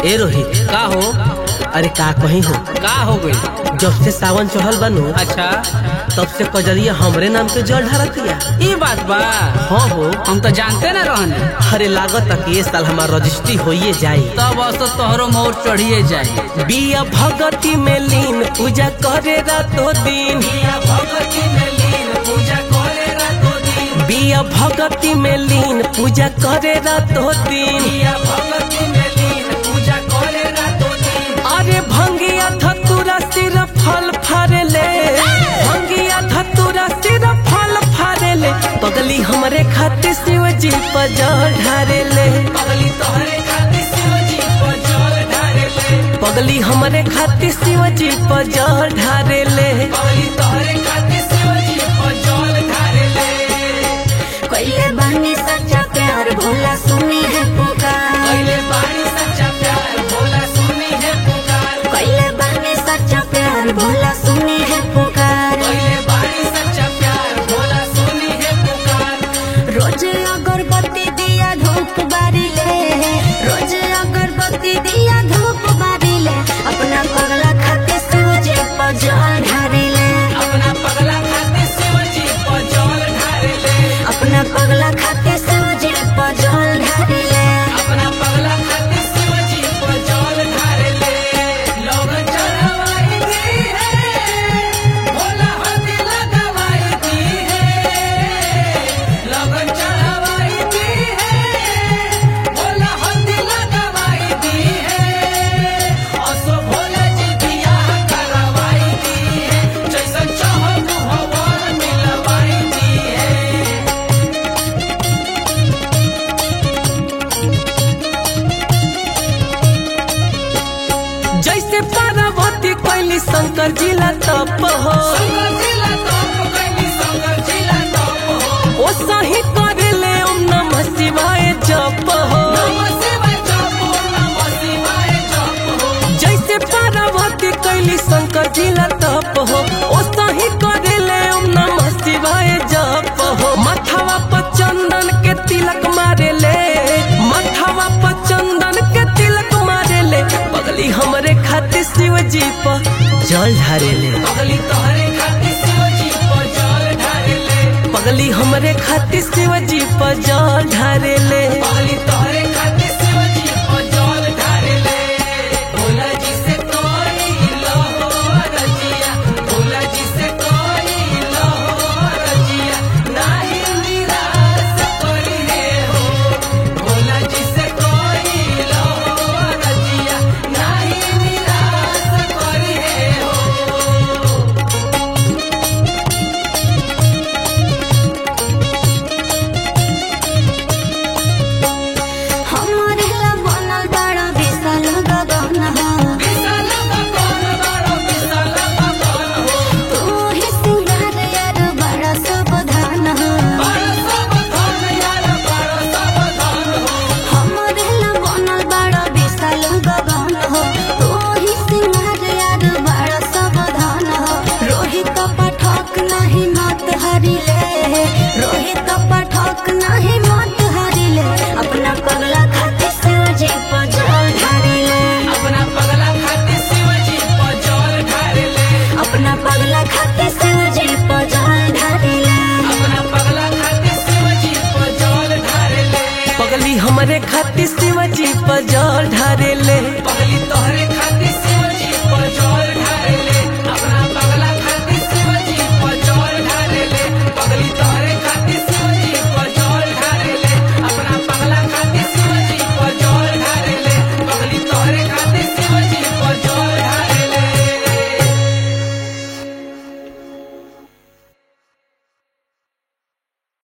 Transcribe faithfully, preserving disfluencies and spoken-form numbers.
ए रोहित का हो? अरे का कहीं हो का हो गई? जब से सावन चढ़ल बनू अच्छा तब से कजरिया हमरे नाम के जल ढारतिया। ये बात बा? हाँ हो, हम तो जानते न रहने। अरे लागत कि ये साल हमार रजिस्ट्री होइए जाई। तब तो तोहरो मोर चढ़िए जाए। बिया भगती में लीन पूजा करे रातो दिन। बिया भगती में लीन पूजा करे रातो दिन। बिया भगती में लीन पूजा करे रातो दिन। बिया भगती में लीन पूजा करे रातो दिन। अरे भंगिया धतूरा सिर फल फारे ले। भंगिया धतूरा सिर फल फारे ले। पगली हमरे खातिर शिव जी पर जल ढारे ले। पगली तोहरे खातिर शिव जी पर जल ढारे ले। पगली हमरे खातिर शिव जी पर जल ढारे ले। पगली तोहरे खातिर शिव जी पर जल ढारे ले। कोइले बानी सच्चा प्यार भोला सुनी है पुकार। कोइले बानी सच्चा प्यार भोला सुनी है पुकार। कोइले बानी सच्चा प्यार भोला सुनी है पुकार। कोइले बानी सच्चा प्यार भोला सुनी है पुकार। रोज अगरबत्ती दिया धूप बारी ले। रोज अगरबत्ती दिया धूप बारी ले। अपना पगला खाते शिव जी पर जल ढारी ले। अपना पगला खातिर शिव जी पर जल ढारे ले। अपना पगला खाते शिव जी पर जल ढारी ले। अपना पगला खातिर शिव जी पर जल ढारे ले। लोग चढ़वाई दी है, भोला हदी लगवाई दी है। लोग चढ़वाई दी है, भोला हदी लगवाई दी है। असो भोला जी बियाह करवाई दी है। जैसन चाहत हवन मिलवाई दी है। जैसे पार्वती कैली शंकर जिला तप हो। शंकर जिला तप कैली शंकर जिला तप हो। ओ सही करे ले ओम नमः शिवाय जप हो। नमः शिवाय जप हो, नमः शिवाय जप हो। जैसे पार्वती कैली शंकर जिला तप हो। ओ सही करे ले ओम नमः शिवाय जप हो। माथावा पर चंदन के तिलक मारे ले। माथावा पर चंदन के तिलक मारे ले। पगली हमरे खातिर शिव जी पर जल ढारे ले। पगली तोहरे खातिर शिव जी पर जल ढारे ले। पगली हमरे खातिर शिव जी पर जल ढारे ले। पगली तोहरे खातिर शिव जी पर जल ढारे ले। भोला जी से कोई लहो रजिया। भोला जी से कोई लहो रजिया। नाही निराश करी हे हो। भोला जी से कोई लहो रजिया। नाही निराश करी हे हो। हमरे ला बनल बड़ा विशाल गगन हो। विशाल गगन बड़ो विशाल गगन हो। तू ही सिंगार यार बड़ा सावधान हो। बड़ा सावधान यार बड़ा सावधान हो। हमरे ला बनल बड़ा विशाल गगन हो। तू ही सिंगार यार बड़ा सावधान हो। रोहित पाठक नहीं मत हरी ले। रोहित पाठक नहीं मत हरी ले। अपना पगला खाते शिव जी पर जल ढारी ले। अपना पगला खातिर शिव जी पर जल ढारे ले। अपना पगला खाते शिव जी पर जल ढारी ले। अपना पगला खातिर शिव जी पर जल ढारे ले। पगली हमरे खातिर शिव जी पर जल ढारे ले।